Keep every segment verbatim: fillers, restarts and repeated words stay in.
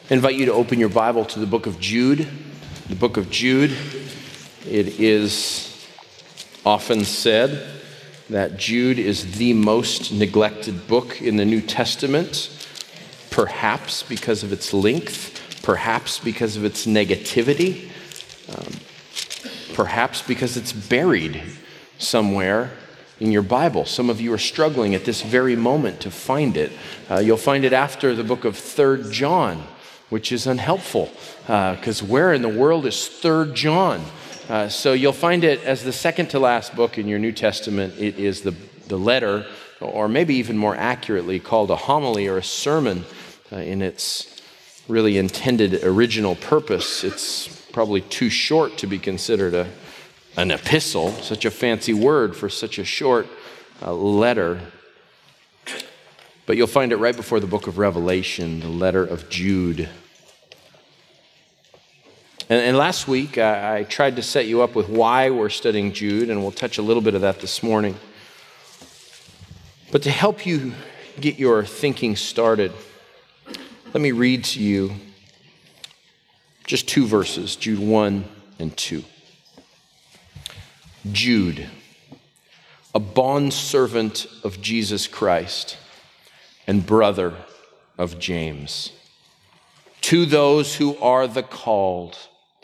I invite you to open your Bible to the book of Jude. The book of Jude, it is often said that Jude is the most neglected book in the New Testament, perhaps because of its length, perhaps because of its negativity, um, perhaps because it's buried somewhere in your Bible. Some of you are struggling at this very moment to find it. Uh, you'll find it after the book of Third John, which is unhelpful, because uh, where in the world is Third John? Uh, so you'll find it as the second to last book in your New Testament. It is the, the letter, or maybe even more accurately called a homily or a sermon uh, in its really intended original purpose. It's probably too short to be considered a, an epistle, such a fancy word for such a short uh, letter. But you'll find it right before the book of Revelation, the letter of Jude. And, and last week, I, I tried to set you up with why we're studying Jude, and we'll touch a little bit of that this morning. But to help you get your thinking started, let me read to you just two verses, Jude one and two. Jude, a bondservant of Jesus Christ, and brother of James, to those who are the called,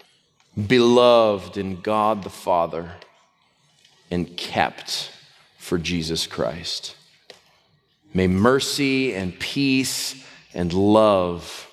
beloved in God the Father, and kept for Jesus Christ. May mercy and peace and love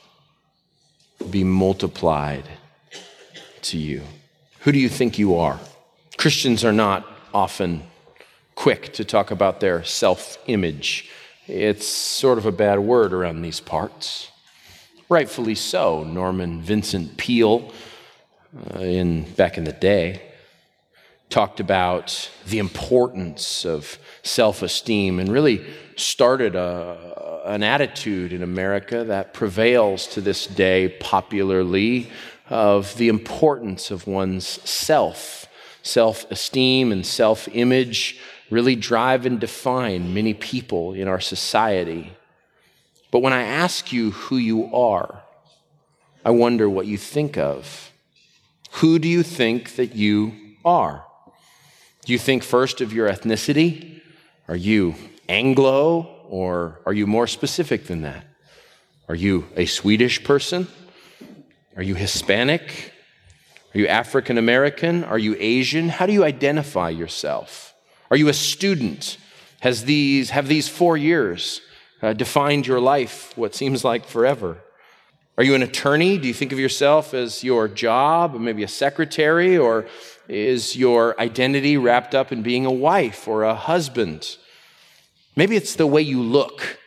be multiplied to you. Who do you think you are? Christians are not often quick to talk about their self-image. It's sort of a bad word around these parts. Rightfully so. Norman Vincent Peale, uh, in back in the day, talked about the importance of self-esteem and really started a, an attitude in America that prevails to this day popularly of the importance of one's self. Self-esteem and self-image really drive and define many people in our society. But when I ask you who you are, I wonder what you think of. Who do you think that you are? Do you think first of your ethnicity? Are you Anglo, or are you more specific than that? Are you a Swedish person? Are you Hispanic? Are you African American? Are you Asian? How do you identify yourself? Are you a student? Has these, have these four years uh, defined your life, what seems like forever? Are you an attorney? Do you think of yourself as your job, or maybe a secretary, or is your identity wrapped up in being a wife or a husband? Maybe it's the way you look.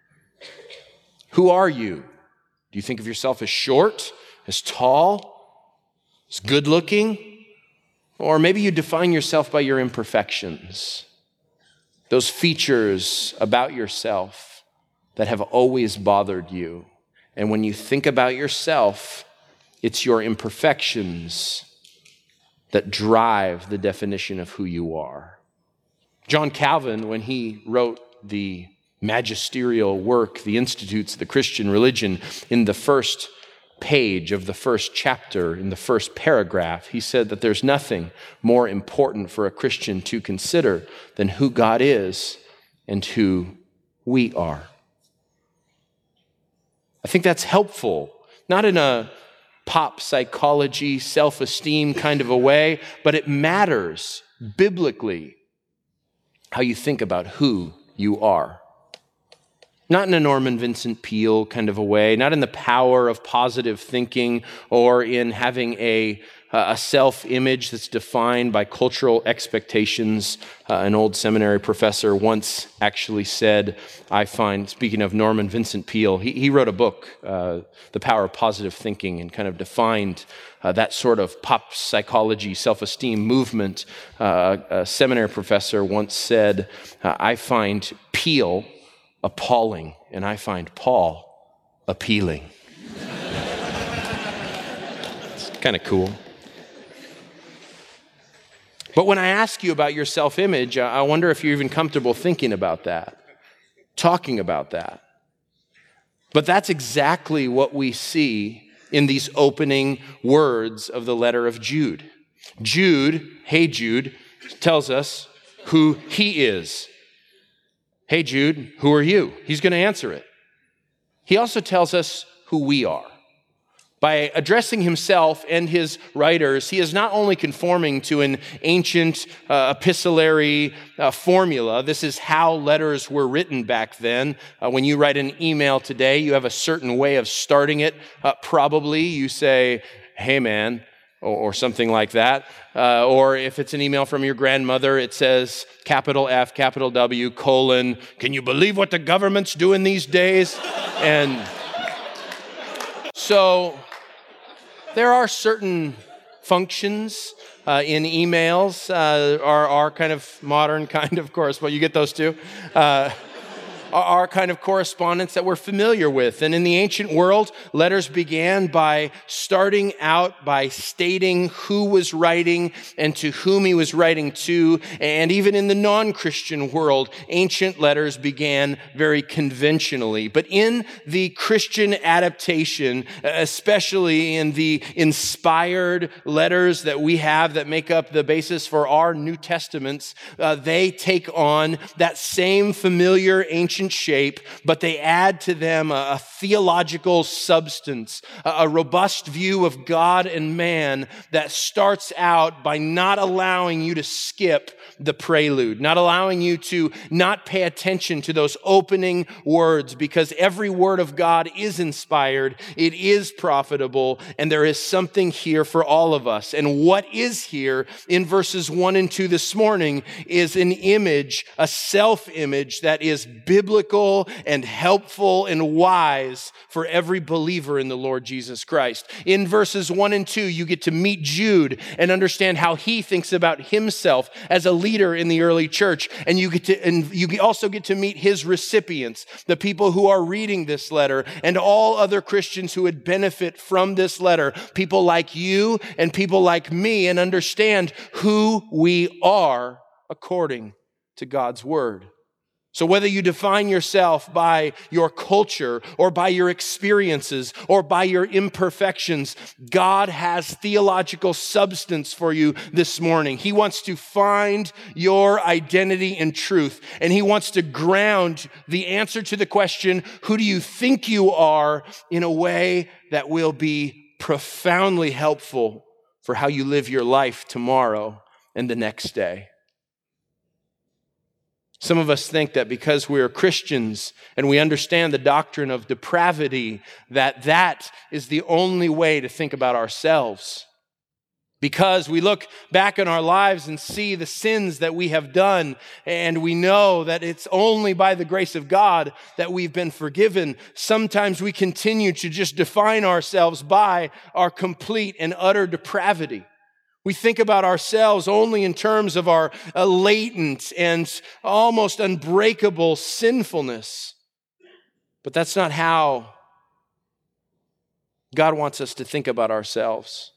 Who are you? Do you think of yourself as short, as tall, as good-looking? Or maybe you define yourself by your imperfections, those features about yourself that have always bothered you. And when you think about yourself, it's your imperfections that drive the definition of who you are. John Calvin, when he wrote the magisterial work, the Institutes of the Christian Religion, in the first page of the first chapter, in the first paragraph, he said that there's nothing more important for a Christian to consider than who God is and who we are. I think that's helpful, not in a pop psychology, self-esteem kind of a way, but it matters biblically how you think about who you are. Not in a Norman Vincent Peale kind of a way, not in the power of positive thinking or in having a, a self-image that's defined by cultural expectations. Uh, an old seminary professor once actually said, I find, speaking of Norman Vincent Peale, he, he wrote a book, uh, The Power of Positive Thinking, and kind of defined uh, that sort of pop psychology, self-esteem movement. Uh, a seminary professor once said, I find Peale appalling, and I find Paul appealing. It's kind of cool. But when I ask you about your self-image, I wonder if you're even comfortable thinking about that, talking about that. But that's exactly what we see in these opening words of the letter of Jude. Jude, hey Jude, tells us who he is. Hey Jude, who are you? He's going to answer it. He also tells us who we are. By addressing himself and his writers, he is not only conforming to an ancient uh, epistolary uh, formula. This is how letters were written back then. Uh, when you write an email today, you have a certain way of starting it. Uh, probably you say, hey man, or, or something like that. Uh, or if it's an email from your grandmother, it says capital F, capital W, colon, can you believe what the government's doing these days? And so there are certain functions uh, in emails, uh, are, are kind of modern kind of course, but you get those too, uh, are kind of correspondence that we're familiar with. And in the ancient world, letters began by starting out by stating who was writing and to whom he was writing to. And even in the non-Christian world, ancient letters began very conventionally. But in the Christian adaptation, especially in the inspired letters that we have that make up the basis for our New Testaments, uh, they take on that same familiar ancient shape, but they add to them a, a theological substance, a, a robust view of God and man that starts out by not allowing you to skip the prelude, not allowing you to not pay attention to those opening words, because every word of God is inspired, it is profitable, and there is something here for all of us. And what is here in verses one and two this morning is an image, a self-image that is biblical and helpful and wise for every believer in the Lord Jesus Christ. In verses one and two, you get to meet Jude and understand how he thinks about himself as a leader in the early church. And you get to, and you also get to meet his recipients, the people who are reading this letter, and all other Christians who would benefit from this letter, people like you and people like me, and understand who we are according to God's word. So whether you define yourself by your culture or by your experiences or by your imperfections, God has theological substance for you this morning. He wants to find your identity in truth, and he wants to ground the answer to the question, who do you think you are, in a way that will be profoundly helpful for how you live your life tomorrow and the next day. Some of us think that because we are Christians and we understand the doctrine of depravity, that that is the only way to think about ourselves. Because we look back in our lives and see the sins that we have done, and we know that it's only by the grace of God that we've been forgiven. Sometimes we continue to just define ourselves by our complete and utter depravity. We think about ourselves only in terms of our uh, latent and almost unbreakable sinfulness. But that's not how God wants us to think about ourselves.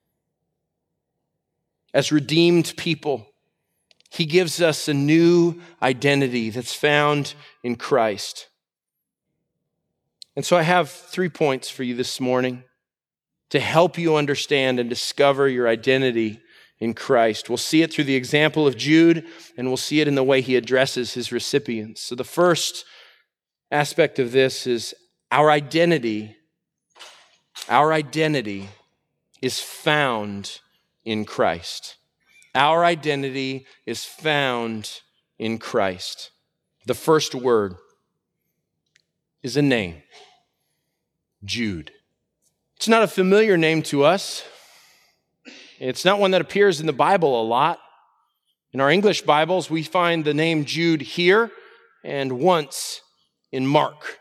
As redeemed people, he gives us a new identity that's found in Christ. And so I have three points for you this morning to help you understand and discover your identity in Christ. We'll see it through the example of Jude, and we'll see it in the way he addresses his recipients. So the first aspect of this is our identity. Our identity is found in Christ. Our identity is found in Christ. The first word is a name, Jude. It's not a familiar name to us. It's not one that appears in the Bible a lot. In our English Bibles, we find the name Jude here and once in Mark.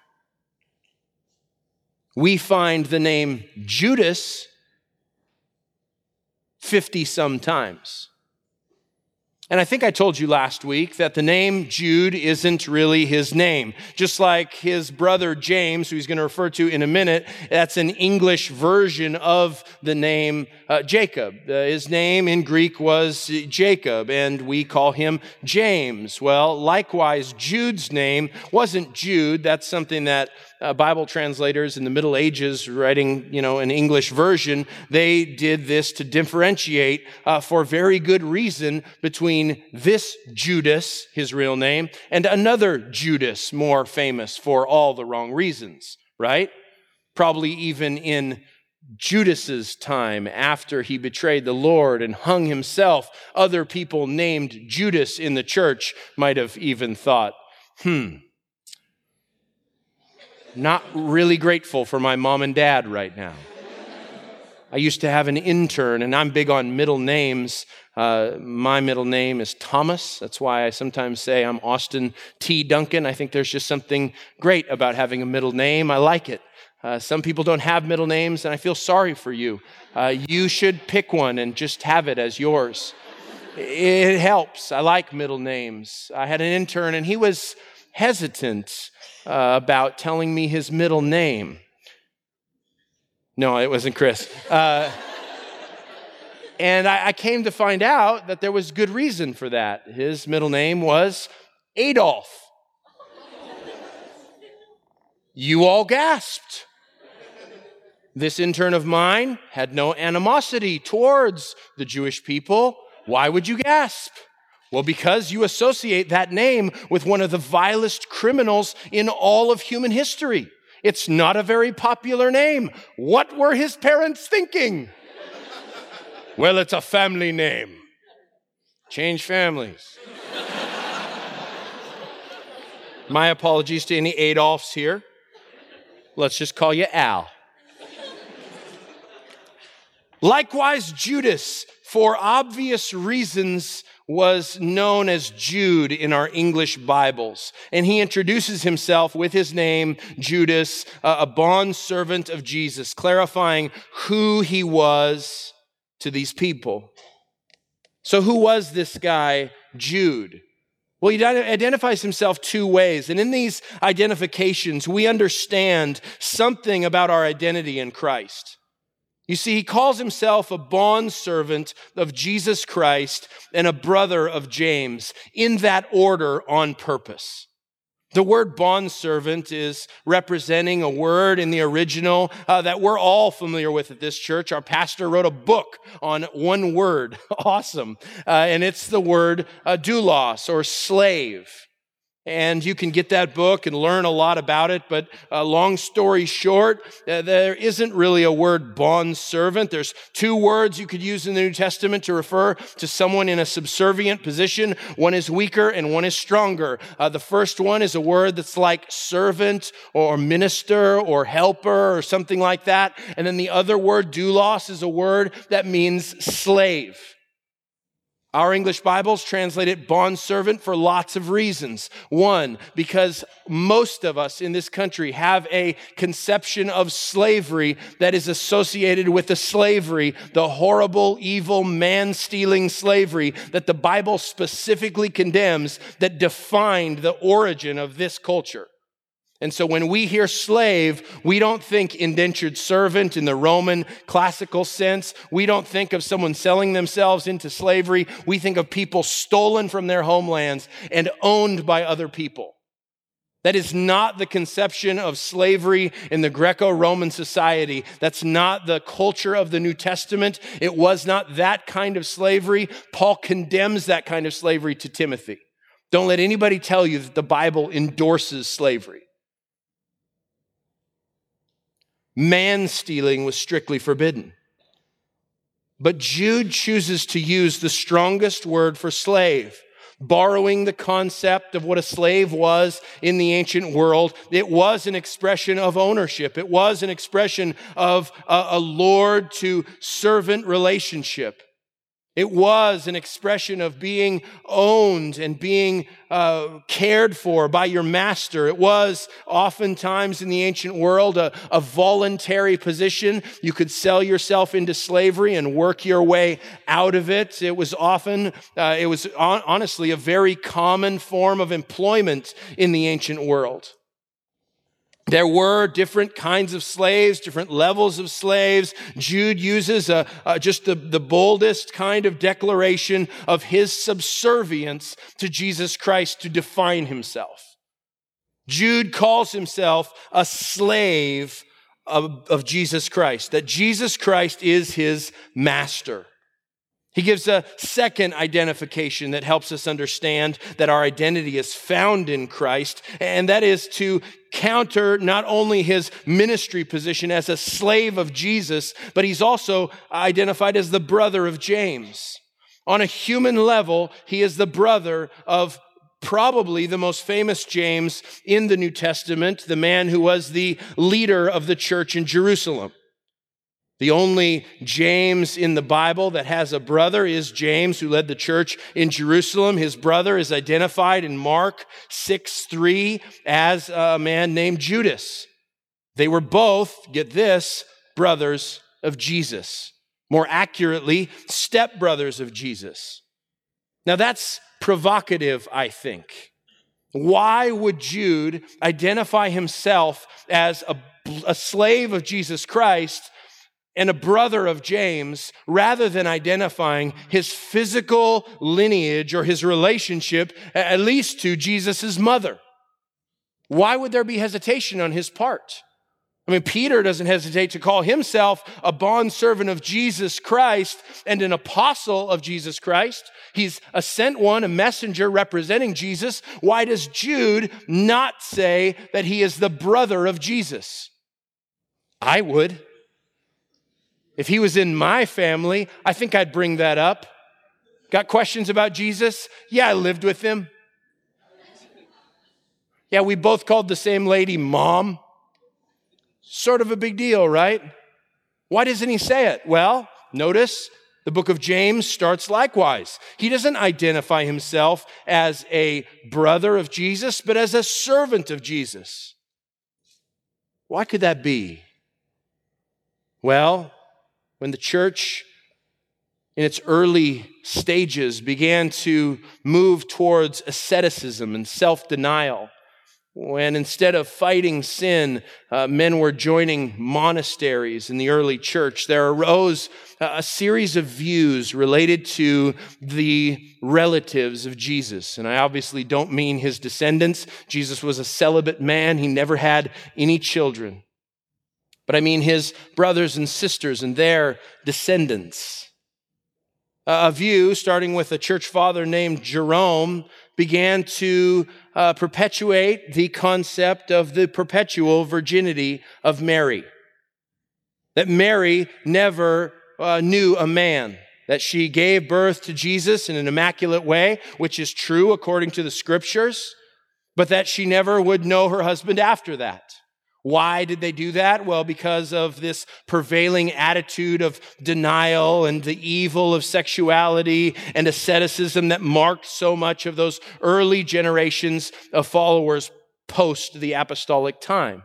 We find the name Judas fifty-some times. And I think I told you last week that the name Jude isn't really his name. Just like his brother James, who he's going to refer to in a minute, that's an English version of the name uh, Jacob. Uh, his name in Greek was Jacob, and we call him James. Well, likewise, Jude's name wasn't Jude. That's something that uh, Bible translators in the Middle Ages, writing, you know, an English version, they did this to differentiate uh, for very good reason between this Judas, his real name, and another Judas, more famous for all the wrong reasons, right? Probably even in Judas's time, after he betrayed the Lord and hung himself, other people named Judas in the church might have even thought, hmm, not really grateful for my mom and dad right now. I used to have an intern, and I'm big on middle names. Uh, my middle name is Thomas. That's why I sometimes say I'm Austin T. Duncan. I think there's just something great about having a middle name. I like it. Uh, some people don't have middle names, and I feel sorry for you. Uh, you should pick one and just have it as yours. It helps. I like middle names. I had an intern, and he was hesitant uh, about telling me his middle name. No, it wasn't Chris. Uh, and I, I came to find out that there was good reason for that. His middle name was Adolf. You all gasped. This intern of mine had no animosity towards the Jewish people. Why would you gasp? Well, because you associate that name with one of the vilest criminals in all of human history. It's not a very popular name. What were his parents thinking? Well, it's a family name. Change families. My apologies to any Adolfs here. Let's just call you Al. Likewise, Judas, for obvious reasons, was known as Jude in our English Bibles. And he introduces himself with his name, Judas, uh, a bondservant of Jesus, clarifying who he was to these people. So who was this guy, Jude? Well, he identifies himself two ways. And in these identifications, we understand something about our identity in Christ. You see, he calls himself a bondservant of Jesus Christ and a brother of James, in that order on purpose. The word bondservant is representing a word in the original uh, that we're all familiar with at this church. Our pastor wrote a book on one word. Awesome. Uh, and it's the word uh, doulos, or slave. And you can get that book and learn a lot about it. But uh, long story short, uh, there isn't really a word bondservant. There's two words you could use in the New Testament to refer to someone in a subservient position. One is weaker and one is stronger. Uh, the first one is a word that's like servant or minister or helper or something like that. And then the other word, doulos, is a word that means slave. Our English Bibles translate it bondservant for lots of reasons. One, because most of us in this country have a conception of slavery that is associated with the slavery, the horrible, evil, man-stealing slavery that the Bible specifically condemns, that defined the origin of this culture. And so when we hear slave, we don't think indentured servant in the Roman classical sense. We don't think of someone selling themselves into slavery. We think of people stolen from their homelands and owned by other people. That is not the conception of slavery in the Greco-Roman society. That's not the culture of the New Testament. It was not that kind of slavery. Paul condemns that kind of slavery to Timothy. Don't let anybody tell you that the Bible endorses slavery. Man-stealing was strictly forbidden. But Jude chooses to use the strongest word for slave, borrowing the concept of what a slave was in the ancient world. It was an expression of ownership. It was an expression of a, a lord to servant relationship. It was an expression of being owned and being uh, cared for by your master. It was oftentimes in the ancient world a, a voluntary position. You could sell yourself into slavery and work your way out of it. It was often, uh, it was on, honestly a very common form of employment in the ancient world. There were different kinds of slaves, different levels of slaves. Jude uses a, a, just the, the boldest kind of declaration of his subservience to Jesus Christ to define himself. Jude calls himself a slave of, of Jesus Christ, that Jesus Christ is his master. He gives a second identification that helps us understand that our identity is found in Christ, and that is to counter not only his ministry position as a slave of Jesus, but he's also identified as the brother of James. On a human level, he is the brother of probably the most famous James in the New Testament, the man who was the leader of the church in Jerusalem. The only James in the Bible that has a brother is James, who led the church in Jerusalem. His brother is identified in Mark six three as a man named Judas. They were both, get this, brothers of Jesus. More accurately, stepbrothers of Jesus. Now that's provocative, I think. Why would Jude identify himself as a, a slave of Jesus Christ and a brother of James, rather than identifying his physical lineage or his relationship, at least to Jesus' mother? Why would there be hesitation on his part? I mean, Peter doesn't hesitate to call himself a bondservant of Jesus Christ and an apostle of Jesus Christ. He's a sent one, a messenger representing Jesus. Why does Jude not say that he is the brother of Jesus? I would. If he was in my family, I think I'd bring that up. Got questions about Jesus? Yeah, I lived with him. Yeah, we both called the same lady Mom. Sort of a big deal, right? Why doesn't he say it? Well, notice the book of James starts likewise. He doesn't identify himself as a brother of Jesus, but as a servant of Jesus. Why could that be? Well, when the church in its early stages began to move towards asceticism and self-denial, when instead of fighting sin, uh, men were joining monasteries in the early church, there arose a series of views related to the relatives of Jesus. And I obviously don't mean his descendants. Jesus was a celibate man. He never had any children. But I mean his brothers and sisters and their descendants. A view, starting with a church father named Jerome, began to uh, perpetuate the concept of the perpetual virginity of Mary. That Mary never uh, knew a man. That she gave birth to Jesus in an immaculate way, which is true according to the scriptures, but that she never would know her husband after that. Why did they do that? Well, because of this prevailing attitude of denial and the evil of sexuality and asceticism that marked so much of those early generations of followers post the apostolic time.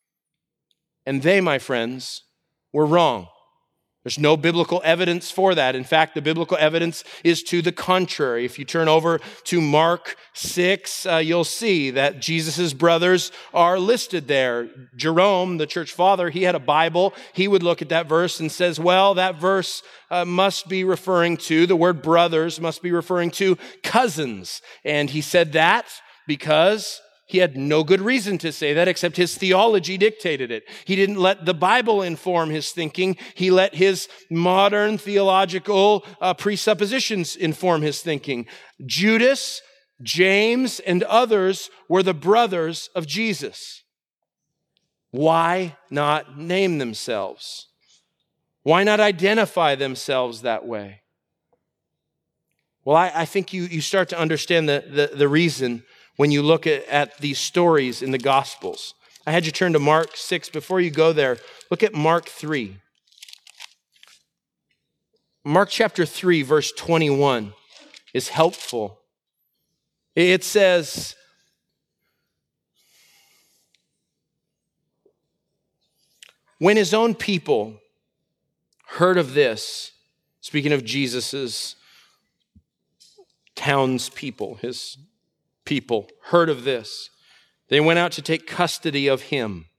And they, my friends, were wrong. There's no biblical evidence for that. In fact, the biblical evidence is to the contrary. If you turn over to Mark six, uh, you'll see that Jesus' brothers are listed there. Jerome, the church father, he had a Bible. He would look at that verse and says, well, that verse uh, must be referring to, the word brothers must be referring to cousins. And he said that because he had no good reason to say that except his theology dictated it. He didn't let the Bible inform his thinking. He let his modern theological uh, presuppositions inform his thinking. Judas, James, and others were the brothers of Jesus. Why not name themselves? Why not identify themselves that way? Well, I, I think you, you start to understand the, the, the reason when you look at, at these stories in the Gospels. I had you turn to Mark six. Before you go there, look at Mark three. Mark chapter three, verse twenty-one is helpful. It says, when his own people heard of this, speaking of Jesus's townspeople, his people heard of this, they went out to take custody of him.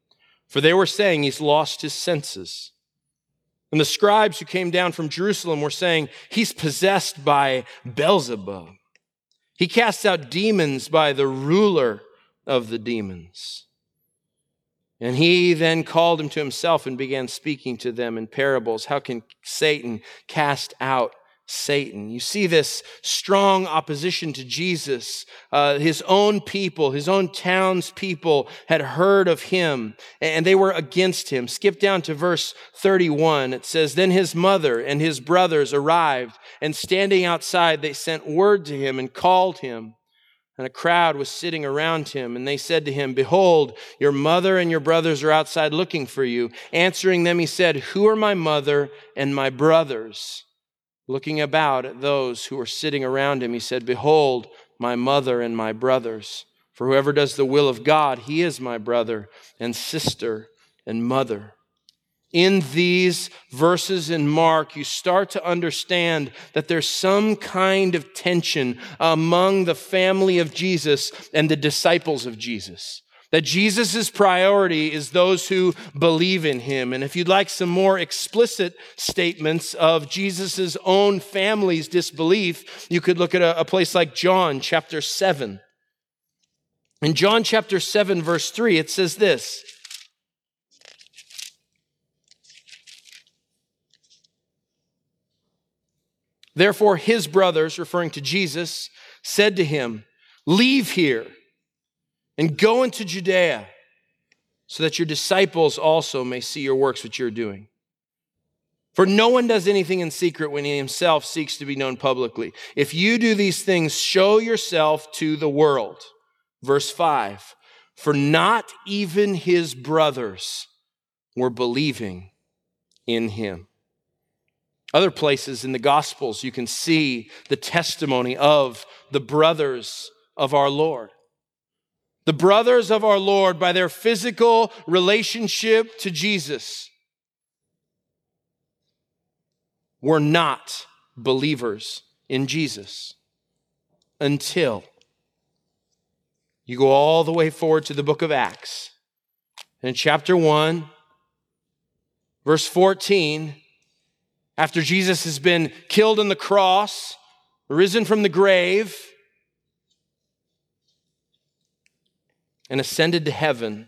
for they were saying he's lost his senses. And the scribes who came down from Jerusalem were saying, he's possessed by Beelzebub. He casts out demons by the ruler of the demons. And he then called him to himself and began speaking to them in parables. How can Satan cast out Satan? You see this strong opposition to Jesus. Uh, his own people, his own townspeople had heard of him and they were against him. Skip down to verse thirty-one. It says, then his mother and his brothers arrived, and standing outside, they sent word to him and called him. And a crowd was sitting around him, and they said to him, behold, your mother and your brothers are outside looking for you. Answering them, he said, who are my mother and my brothers? Looking about at those who were sitting around him, he said, behold, my mother and my brothers. For whoever does the will of God, he is my brother and sister and mother. In these verses in Mark, you start to understand that there's some kind of tension among the family of Jesus and the disciples of Jesus. That Jesus' priority is those who believe in him. And if you'd like some more explicit statements of Jesus' own family's disbelief, you could look at a, a place like John chapter seven. In John chapter seven, verse three, it says this. Therefore, his brothers, referring to Jesus, said to him, leave here and go into Judea, so that your disciples also may see your works which you're doing. For no one does anything in secret when he himself seeks to be known publicly. If you do these things, show yourself to the world. Verse five, for not even his brothers were believing in him. Other places in the Gospels, you can see the testimony of the brothers of our Lord. The brothers of our Lord, by their physical relationship to Jesus, were not believers in Jesus until you go all the way forward to the book of Acts. And in chapter one, verse fourteen, after Jesus has been killed on the cross, risen from the grave, and ascended to heaven,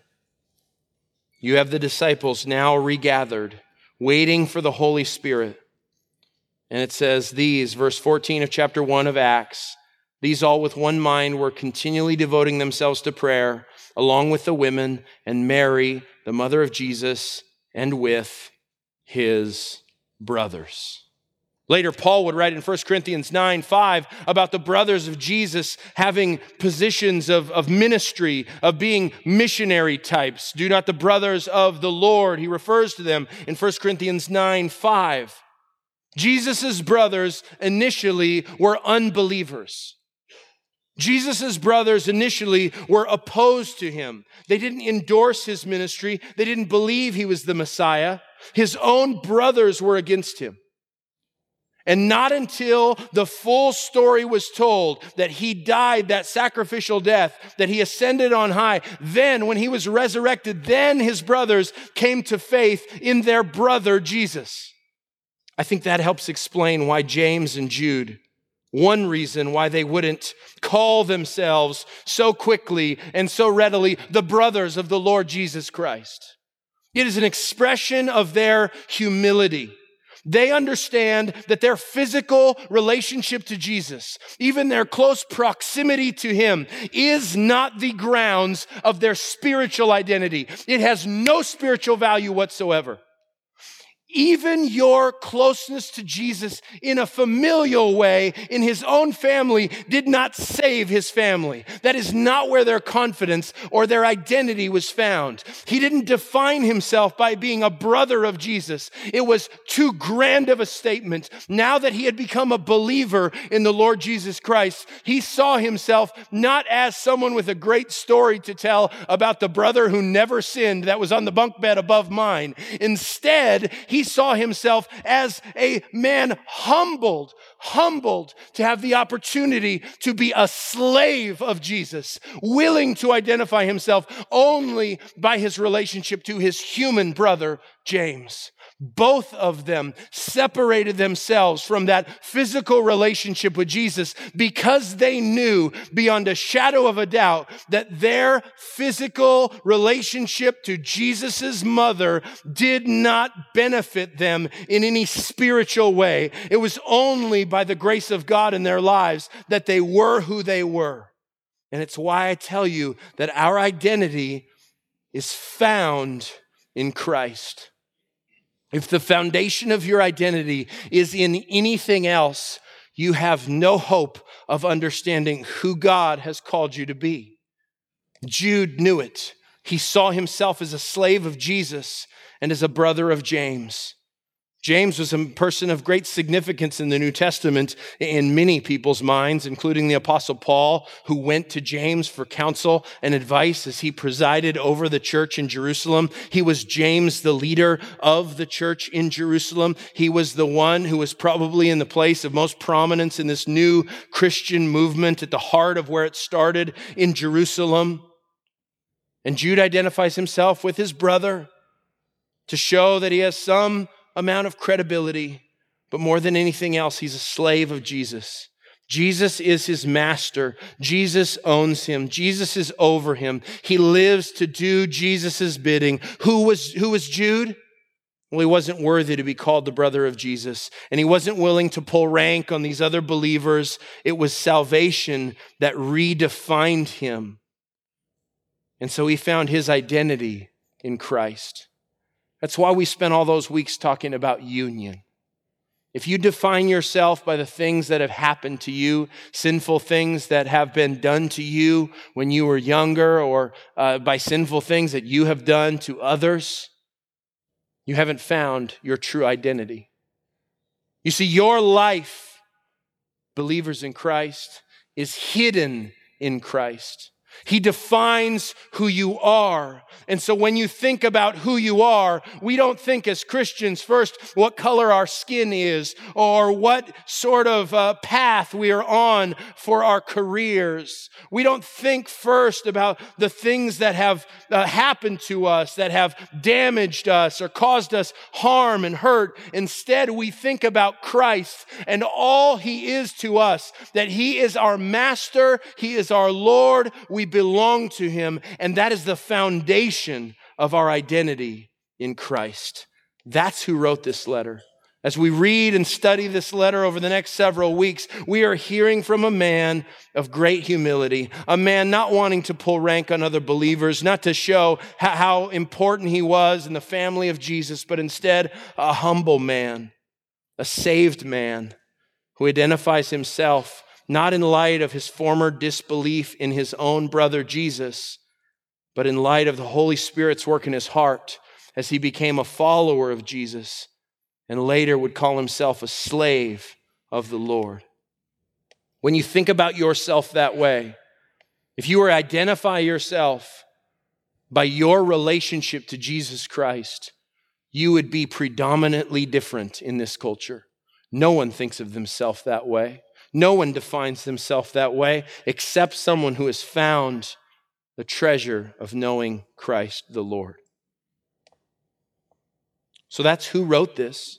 you have the disciples now regathered, waiting for the Holy Spirit. And it says these, verse fourteen of chapter one of Acts, these all with one mind were continually devoting themselves to prayer, along with the women and Mary, the mother of Jesus, and with his brothers. Later, Paul would write in First Corinthians nine five about the brothers of Jesus having positions of, of ministry, of being missionary types. Do not the brothers of the Lord, he refers to them in First Corinthians nine five. Jesus' brothers initially were unbelievers. Jesus' brothers initially were opposed to him. They didn't endorse his ministry. They didn't believe he was the Messiah. His own brothers were against him. And not until the full story was told, that he died that sacrificial death, that he ascended on high, then when he was resurrected, then his brothers came to faith in their brother Jesus. I think that helps explain why James and Jude, one reason why they wouldn't call themselves so quickly and so readily the brothers of the Lord Jesus Christ. It is an expression of their humility. They understand that their physical relationship to Jesus, even their close proximity to him, is not the grounds of their spiritual identity. It has no spiritual value whatsoever. Even your closeness to Jesus in a familial way in his own family did not save his family. That is not where their confidence or their identity was found. He didn't define himself by being a brother of Jesus. It was too grand of a statement. Now that he had become a believer in the Lord Jesus Christ, he saw himself not as someone with a great story to tell about the brother who never sinned that was on the bunk bed above mine. Instead, he He saw himself as a man humbled, humbled to have the opportunity to be a slave of Jesus, willing to identify himself only by his relationship to his human brother, James. Both of them separated themselves from that physical relationship with Jesus because they knew beyond a shadow of a doubt that their physical relationship to Jesus' mother did not benefit them in any spiritual way. It was only by the grace of God in their lives that they were who they were. And it's why I tell you that our identity is found in Christ. If the foundation of your identity is in anything else, you have no hope of understanding who God has called you to be. Jude knew it. He saw himself as a slave of Jesus and as a brother of James. James was a person of great significance in the New Testament in many people's minds, including the Apostle Paul, who went to James for counsel and advice as he presided over the church in Jerusalem. He was James, the leader of the church in Jerusalem. He was the one who was probably in the place of most prominence in this new Christian movement at the heart of where it started in Jerusalem. And Jude identifies himself with his brother to show that he has some amount of credibility, but more than anything else, he's a slave of Jesus. Jesus is his master. Jesus owns him. Jesus is over him. He lives to do Jesus' bidding. Who was, who was Jude? Well, he wasn't worthy to be called the brother of Jesus, and he wasn't willing to pull rank on these other believers. It was salvation that redefined him. And so he found his identity in Christ. That's why we spent all those weeks talking about union. If you define yourself by the things that have happened to you, sinful things that have been done to you when you were younger, or uh, by sinful things that you have done to others, you haven't found your true identity. You see, your life, believers in Christ, is hidden in Christ. He defines who you are. And so when you think about who you are, we don't think as Christians first what color our skin is or what sort of uh, path we are on for our careers. We don't think first about the things that have uh, happened to us, that have damaged us or caused us harm and hurt. Instead, we think about Christ and all he is to us, that he is our master, he is our Lord, we belong to him, and that is the foundation of our identity in Christ. That's who wrote this letter. As we read and study this letter over the next several weeks, we are hearing from a man of great humility, a man not wanting to pull rank on other believers, not to show how important he was in the family of Jesus, but instead a humble man, a saved man who identifies himself not in light of his former disbelief in his own brother Jesus, but in light of the Holy Spirit's work in his heart as he became a follower of Jesus and later would call himself a slave of the Lord. When you think about yourself that way, if you were to identify yourself by your relationship to Jesus Christ, you would be predominantly different in this culture. No one thinks of themselves that way. No one defines themselves that way except someone who has found the treasure of knowing Christ the Lord. So that's who wrote this.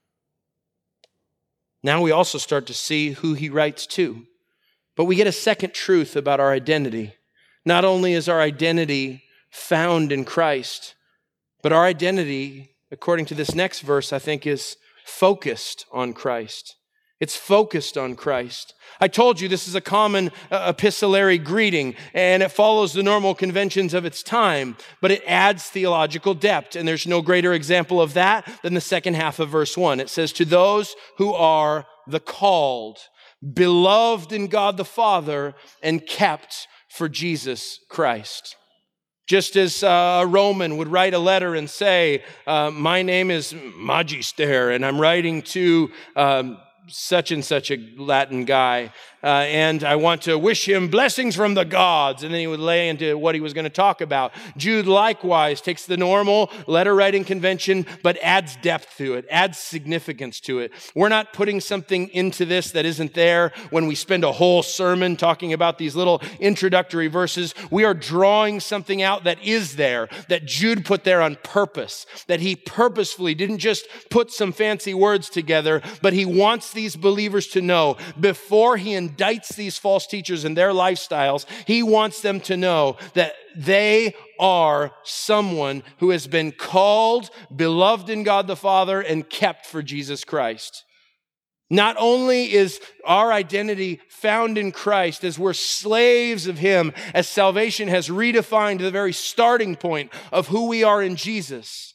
Now we also start to see who he writes to. But we get a second truth about our identity. Not only is our identity found in Christ, but our identity, according to this next verse, I think is focused on Christ. It's focused on Christ. I told you this is a common uh, epistolary greeting, and it follows the normal conventions of its time, but it adds theological depth, and there's no greater example of that than the second half of verse one. It says, to those who are the called, beloved in God the Father, and kept for Jesus Christ. Just as a Roman would write a letter and say, uh, my name is Magister, and I'm writing to um, such and such a Latin guy, uh, and I want to wish him blessings from the gods. And then he would lay into what he was going to talk about. Jude likewise takes the normal letter writing convention, but adds depth to it, adds significance to it. We're not putting something into this that isn't there when we spend a whole sermon talking about these little introductory verses. We are drawing something out that is there, that Jude put there on purpose, that he purposefully didn't just put some fancy words together, but he wants these believers to know before he indicts these false teachers and their lifestyles, he wants them to know that they are someone who has been called, beloved in God the Father, and kept for Jesus Christ. Not only is our identity found in Christ as we're slaves of him, as salvation has redefined the very starting point of who we are in Jesus,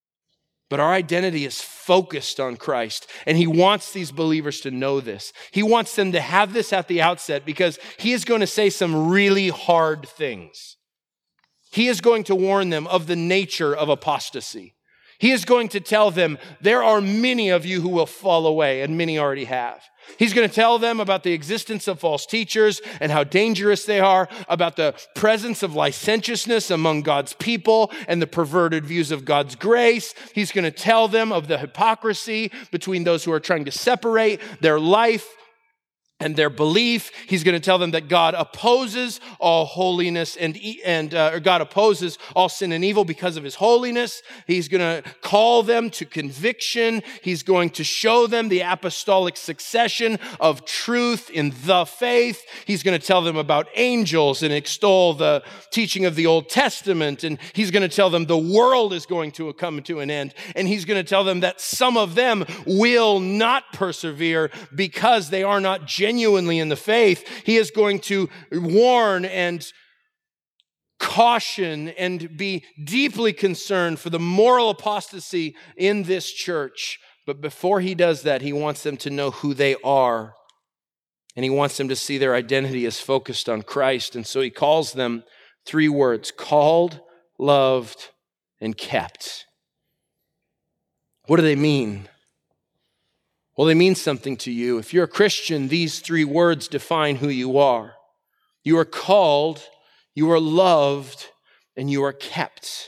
but our identity is focused on Christ, and he wants these believers to know this. He wants them to have this at the outset because he is going to say some really hard things. He is going to warn them of the nature of apostasy. He is going to tell them, there are many of you who will fall away, and many already have. He's going to tell them about the existence of false teachers and how dangerous they are, about the presence of licentiousness among God's people and the perverted views of God's grace. He's going to tell them of the hypocrisy between those who are trying to separate their life and their belief. He's going to tell them that God opposes all holiness and, and uh, or God opposes all sin and evil because of his holiness. He's going to call them to conviction. He's going to show them the apostolic succession of truth in the faith. He's going to tell them about angels and extol the teaching of the Old Testament. And he's going to tell them the world is going to come to an end. And he's going to tell them that some of them will not persevere because they are not genuinely in the faith. He is going to warn and caution and be deeply concerned for the moral apostasy in this church. But before he does that, he wants them to know who they are. And he wants them to see their identity as focused on Christ. And so he calls them three words: called, loved, and kept. What do they mean? Well, they mean something to you. If you're a Christian, these three words define who you are. You are called, you are loved, and you are kept.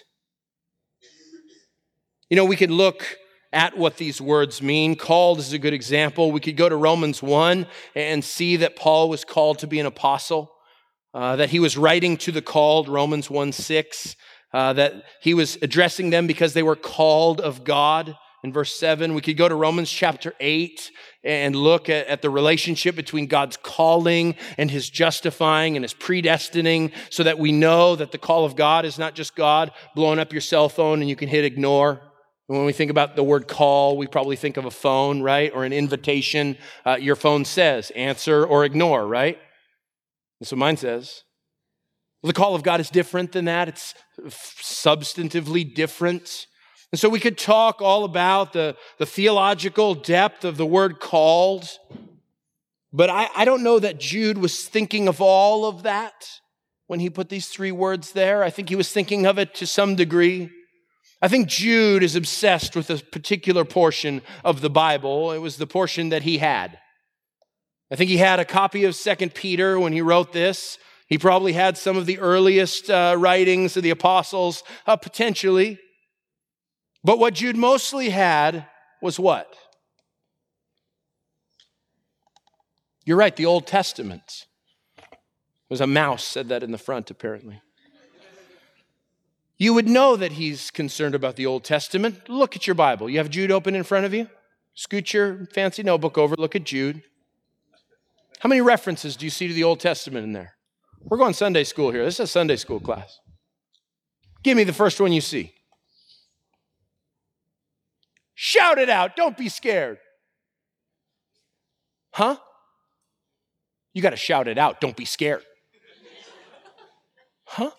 You know, we could look at what these words mean. Called is a good example. We could go to Romans one and see that Paul was called to be an apostle, uh, that he was writing to the called, Romans one six, uh, that he was addressing them because they were called of God. In verse seven, we could go to Romans chapter eight and look at, at the relationship between God's calling and his justifying and his predestining, so that we know that the call of God is not just God blowing up your cell phone and you can hit ignore. When we think about the word call, we probably think of a phone, right? Or an invitation. Uh, your phone says answer or ignore, right? That's what mine says. Well, the call of God is different than that. It's substantively different. And so we could talk all about the, the theological depth of the word called, but I, I don't know that Jude was thinking of all of that when he put these three words there. I think he was thinking of it to some degree. I think Jude is obsessed with a particular portion of the Bible. It was the portion that he had. I think he had a copy of Second Peter when he wrote this. He probably had some of the earliest uh, writings of the apostles, uh, potentially. But what Jude mostly had was what? You're right, the Old Testament. It was a mouse said that in the front, apparently. You would know that he's concerned about the Old Testament. Look at your Bible. You have Jude open in front of you? Scoot your fancy notebook over, look at Jude. How many references do you see to the Old Testament in there? We're going Sunday school here. This is a Sunday school class. Give me the first one you see. Shout it out. Don't be scared. Huh? You got to shout it out. Don't be scared. Huh?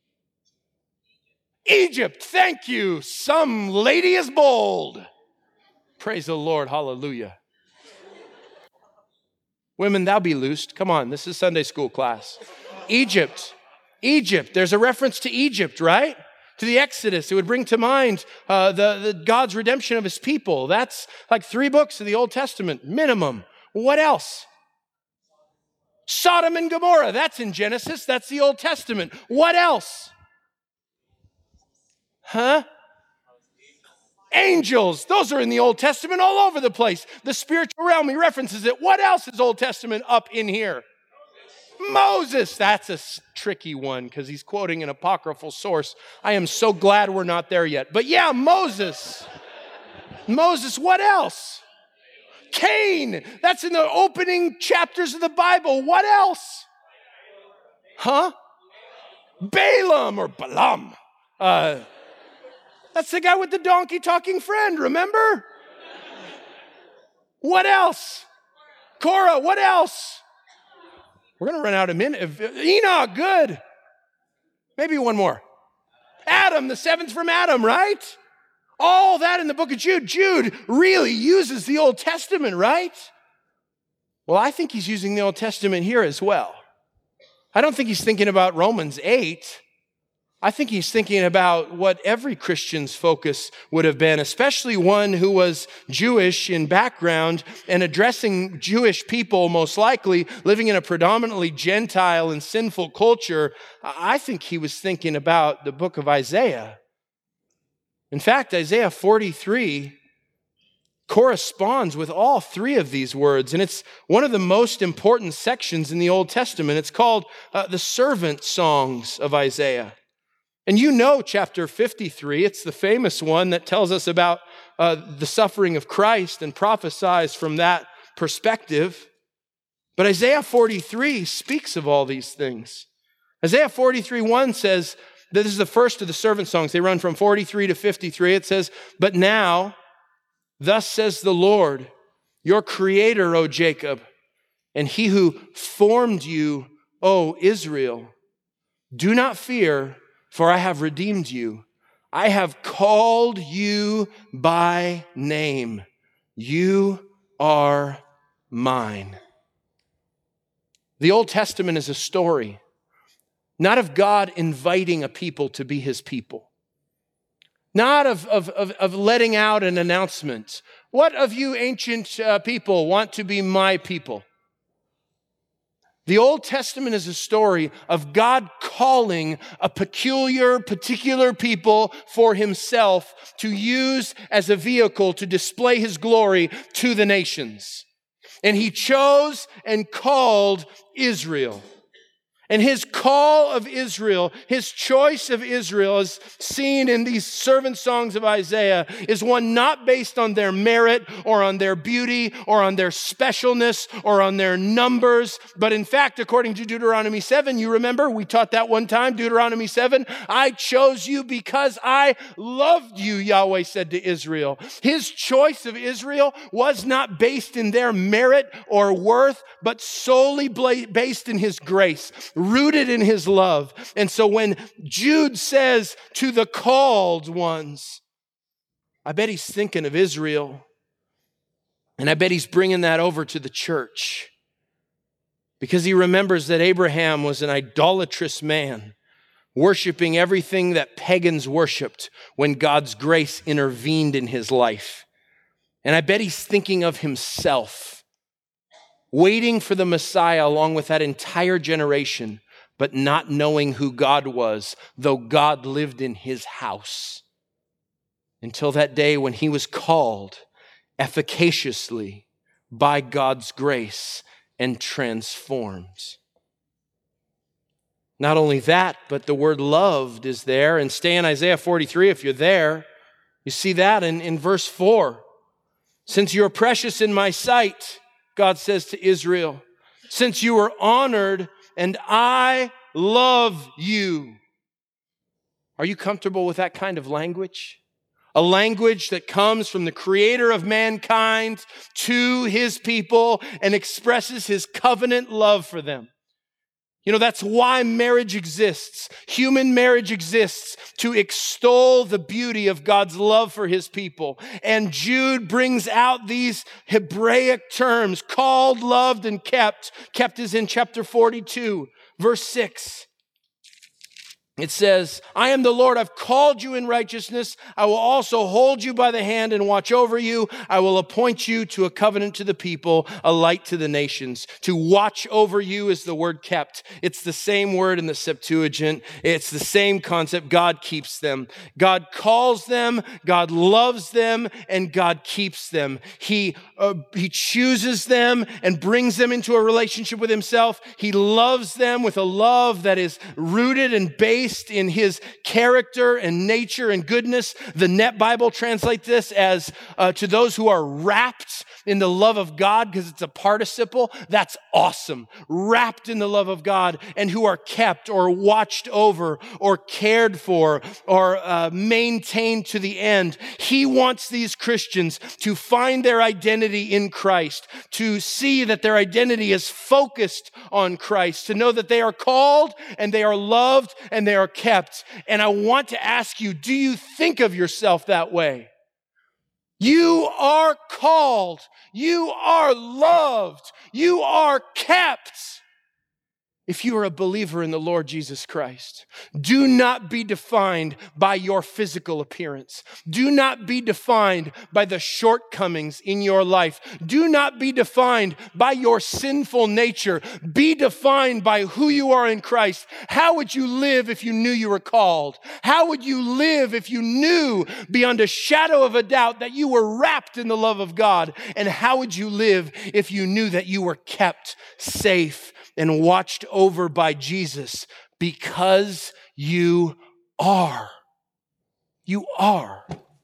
Egypt. Thank you. Some lady is bold. Praise the Lord. Hallelujah. Women, thou be loosed. Come on. This is Sunday school class. Egypt. Egypt. There's a reference to Egypt, right? To the Exodus. It would bring to mind uh, the, the God's redemption of his people. That's like three books of the Old Testament, minimum. What else? Sodom and Gomorrah, that's in Genesis, that's the Old Testament. What else? Huh? Angels, those are in the Old Testament all over the place. The spiritual realm, he references it. What else is Old Testament up in here? Moses, that's a tricky one because he's quoting an apocryphal source. I am so glad we're not there yet. But yeah, Moses. Moses, what else? Cain, that's in the opening chapters of the Bible. What else? Huh? Balaam or Balaam. Uh, that's the guy with the donkey talking friend, remember? What else? Korah, what else? We're going to run out of minutes. Enoch, good. Maybe one more. Adam, the seventh from Adam, right? All that in the book of Jude. Jude really uses the Old Testament, right? Well, I think he's using the Old Testament here as well. I don't think he's thinking about Romans eight. I think he's thinking about what every Christian's focus would have been, especially one who was Jewish in background and addressing Jewish people, most likely living in a predominantly Gentile and sinful culture. I think he was thinking about the book of Isaiah. In fact, Isaiah forty-three corresponds with all three of these words, and it's one of the most important sections in the Old Testament. It's called uh, the servant songs of Isaiah. And you know chapter fifty-three, it's the famous one that tells us about uh, the suffering of Christ and prophesies from that perspective. But Isaiah forty-three speaks of all these things. Isaiah forty-three one says, this is the first of the servant songs. They run from forty-three to fifty-three. It says, but now, thus says the Lord, your creator, O Jacob, and he who formed you, O Israel, do not fear, for I have redeemed you. I have called you by name. You are mine. The Old Testament is a story, not of God inviting a people to be his people, not of, of, of, of letting out an announcement. What of you ancient uh, people want to be my people? The Old Testament is a story of God calling a peculiar, particular people for himself to use as a vehicle to display his glory to the nations. And he chose and called Israel. And his call of Israel, his choice of Israel, as seen in these servant songs of Isaiah, is one not based on their merit or on their beauty or on their specialness or on their numbers. But in fact, according to Deuteronomy seven, you remember, we taught that one time, Deuteronomy seven, I chose you because I loved you, Yahweh said to Israel. His choice of Israel was not based in their merit or worth, but solely based in his grace, rooted in his love. And so when Jude says to the called ones, I bet he's thinking of Israel. And I bet he's bringing that over to the church because he remembers that Abraham was an idolatrous man, worshiping everything that pagans worshiped when God's grace intervened in his life. And I bet he's thinking of himself, waiting for the Messiah along with that entire generation, but not knowing who God was, though God lived in his house. Until that day when he was called efficaciously by God's grace and transformed. Not only that, but the word loved is there. And stay in Isaiah forty-three if you're there. You see that in, in verse four. Since you are precious in my sight, God says to Israel, since you are honored and I love you. Are you comfortable with that kind of language? A language that comes from the creator of mankind to his people and expresses his covenant love for them. You know, that's why marriage exists. Human marriage exists to extol the beauty of God's love for his people. And Jude brings out these Hebraic terms, called, loved, and kept. Kept is in chapter forty-two, verse six. It says, I am the Lord, I've called you in righteousness. I will also hold you by the hand and watch over you. I will appoint you to a covenant to the people, a light to the nations. To watch over you is the word kept. It's the same word in the Septuagint. It's the same concept. God keeps them. God calls them, God loves them, and God keeps them. He, uh, he chooses them and brings them into a relationship with himself. He loves them with a love that is rooted and based in his character and nature and goodness. The Net Bible translates this as uh, to those who are wrapped in the love of God, because it's a participle. That's awesome. Wrapped in the love of God, and who are kept or watched over or cared for or uh, maintained to the end. He wants these Christians to find their identity in Christ, to see that their identity is focused on Christ, to know that they are called and they are loved and they are kept. And I want to ask you, do you think of yourself that way? You are called. You are loved. You are kept. If you are a believer in the Lord Jesus Christ, do not be defined by your physical appearance. Do not be defined by the shortcomings in your life. Do not be defined by your sinful nature. Be defined by who you are in Christ. How would you live if you knew you were called? How would you live if you knew beyond a shadow of a doubt that you were wrapped in the love of God? And how would you live if you knew that you were kept safe and watched over by Jesus? Because you are. You are.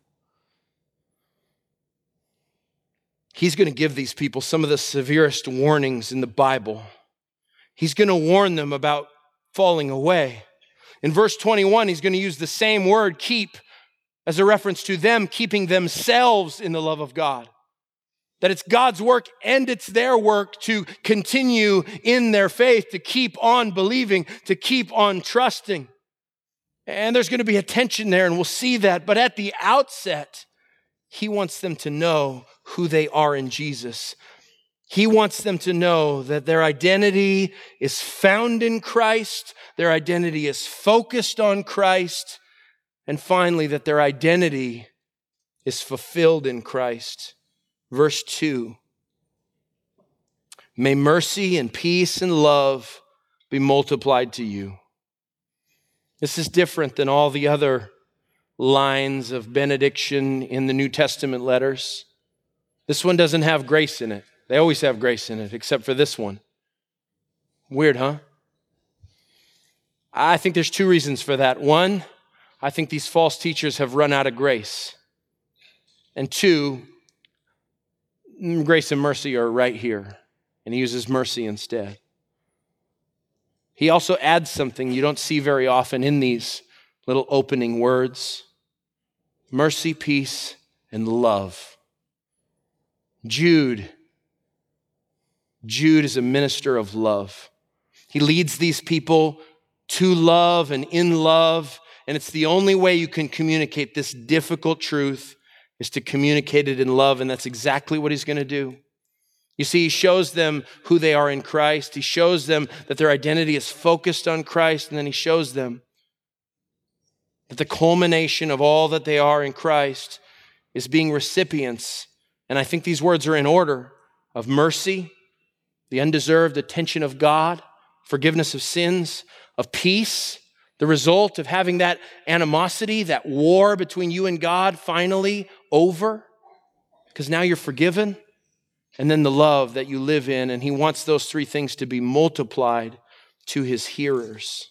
He's going to give these people some of the severest warnings in the Bible. He's going to warn them about falling away. In verse twenty-one, he's going to use the same word, keep, as a reference to them keeping themselves in the love of God. That it's God's work and it's their work to continue in their faith, to keep on believing, to keep on trusting. And there's going to be a tension there, and we'll see that. But at the outset, he wants them to know who they are in Jesus. He wants them to know that their identity is found in Christ, their identity is focused on Christ, and finally, that their identity is fulfilled in Christ. Verse two, may mercy and peace and love be multiplied to you. This is different than all the other lines of benediction in the New Testament letters. This one doesn't have grace in it. They always have grace in it, except for this one. Weird, huh? I think there's two reasons for that. One, I think these false teachers have run out of grace. And two, grace and mercy are right here, and he uses mercy instead. He also adds something you don't see very often in these little opening words: mercy, peace, and love. Jude, Jude is a minister of love. He leads these people to love and in love, and it's the only way you can communicate this difficult truth is to communicate it in love, and that's exactly what he's going to do. You see, he shows them who they are in Christ. He shows them that their identity is focused on Christ, and then he shows them that the culmination of all that they are in Christ is being recipients, and I think these words are in order, of mercy, the undeserved attention of God, forgiveness of sins, of peace, the result of having that animosity, that war between you and God finally over, because now you're forgiven, and then the love that you live in, and he wants those three things to be multiplied to his hearers.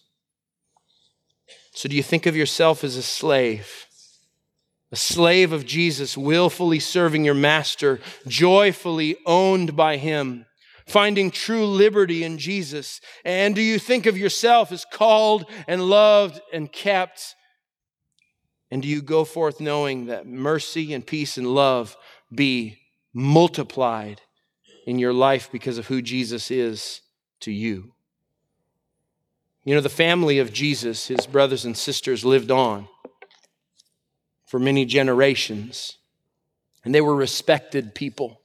So do you think of yourself as a slave? A slave of Jesus, willfully serving your master, joyfully owned by him, finding true liberty in Jesus? And do you think of yourself as called and loved and kept? And do you go forth knowing that mercy and peace and love be multiplied in your life because of who Jesus is to you? You know, the family of Jesus, his brothers and sisters, lived on for many generations, and they were respected people.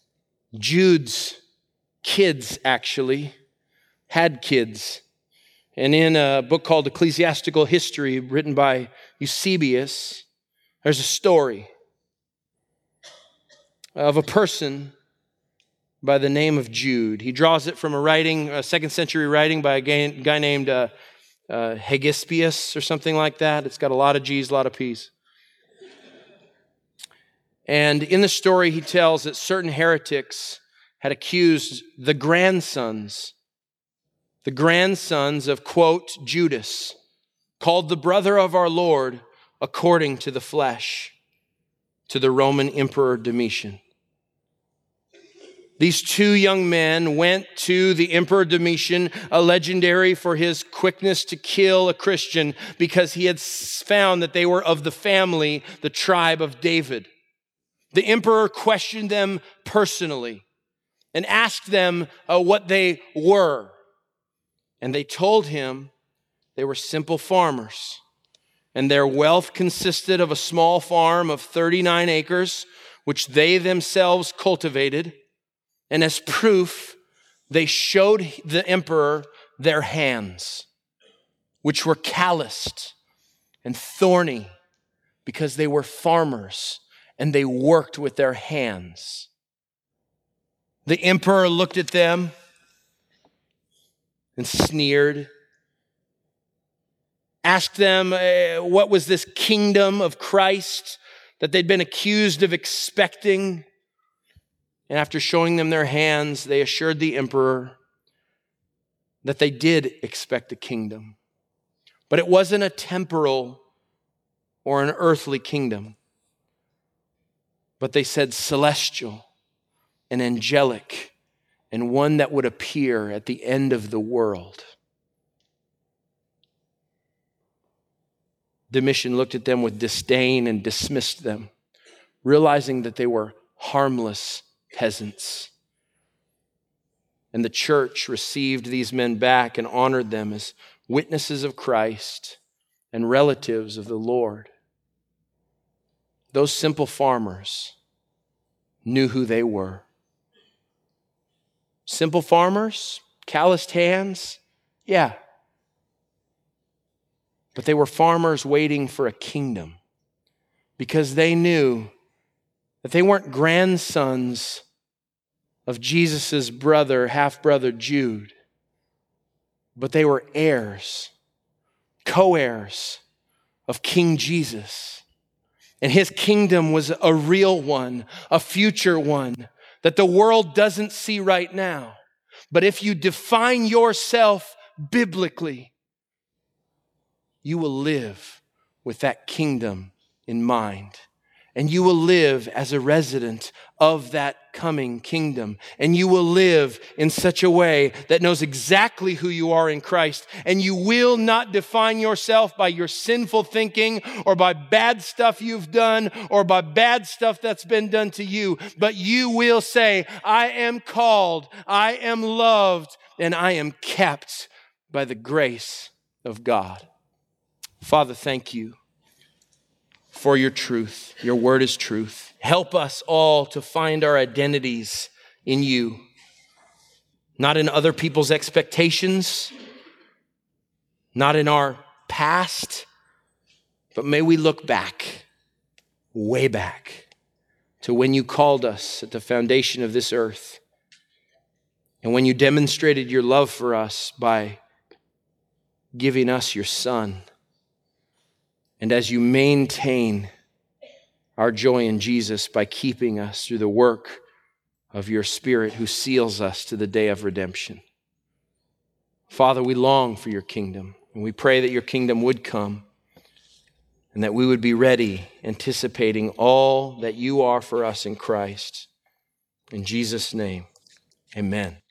Jude's kids actually had kids, And in a book called Ecclesiastical History, written by Eusebius, there's a story of a person by the name of Jude. He draws it from a writing, a second century writing by a guy named uh, uh, Hegesippus or something like that. It's got a lot of G's, a lot of P's. And in the story, he tells that certain heretics had accused the grandsons, the grandsons of, quote, Judas, called the brother of our Lord according to the flesh, to the Roman Emperor Domitian. These two young men went to the Emperor Domitian, a legendary for his quickness to kill a Christian, because he had found that they were of the family, the tribe of David. The emperor questioned them personally and asked them uh, what they were. And they told him they were simple farmers, and their wealth consisted of a small farm of thirty-nine acres, which they themselves cultivated. And as proof, they showed the emperor their hands, which were calloused and thorny because they were farmers and they worked with their hands. The emperor looked at them and sneered, asked them uh, what was this kingdom of Christ that they'd been accused of expecting. And after showing them their hands, they assured the emperor that they did expect a kingdom. But it wasn't a temporal or an earthly kingdom. But they said celestial and angelic, and one that would appear at the end of the world. Domitian looked at them with disdain and dismissed them, realizing that they were harmless peasants. And the church received these men back and honored them as witnesses of Christ and relatives of the Lord. Those simple farmers knew who they were. Simple farmers, calloused hands, yeah. But they were farmers waiting for a kingdom, because they knew that they weren't grandsons of Jesus' brother, half-brother Jude, but they were heirs, co-heirs of King Jesus. And his kingdom was a real one, a future one that the world doesn't see right now. But if you define yourself biblically, you will live with that kingdom in mind. And you will live as a resident of that coming kingdom. And you will live in such a way that knows exactly who you are in Christ. And you will not define yourself by your sinful thinking or by bad stuff you've done or by bad stuff that's been done to you. But you will say, I am called, I am loved, and I am kept by the grace of God. Father, thank you for your truth. Your word is truth. Help us all to find our identities in you, not in other people's expectations, not in our past, but may we look back, way back, to when you called us at the foundation of this earth, and when you demonstrated your love for us by giving us your Son. And as you maintain our joy in Jesus by keeping us through the work of your Spirit who seals us to the day of redemption. Father, we long for your kingdom, and we pray that your kingdom would come and that we would be ready, anticipating all that you are for us in Christ. In Jesus' name, amen.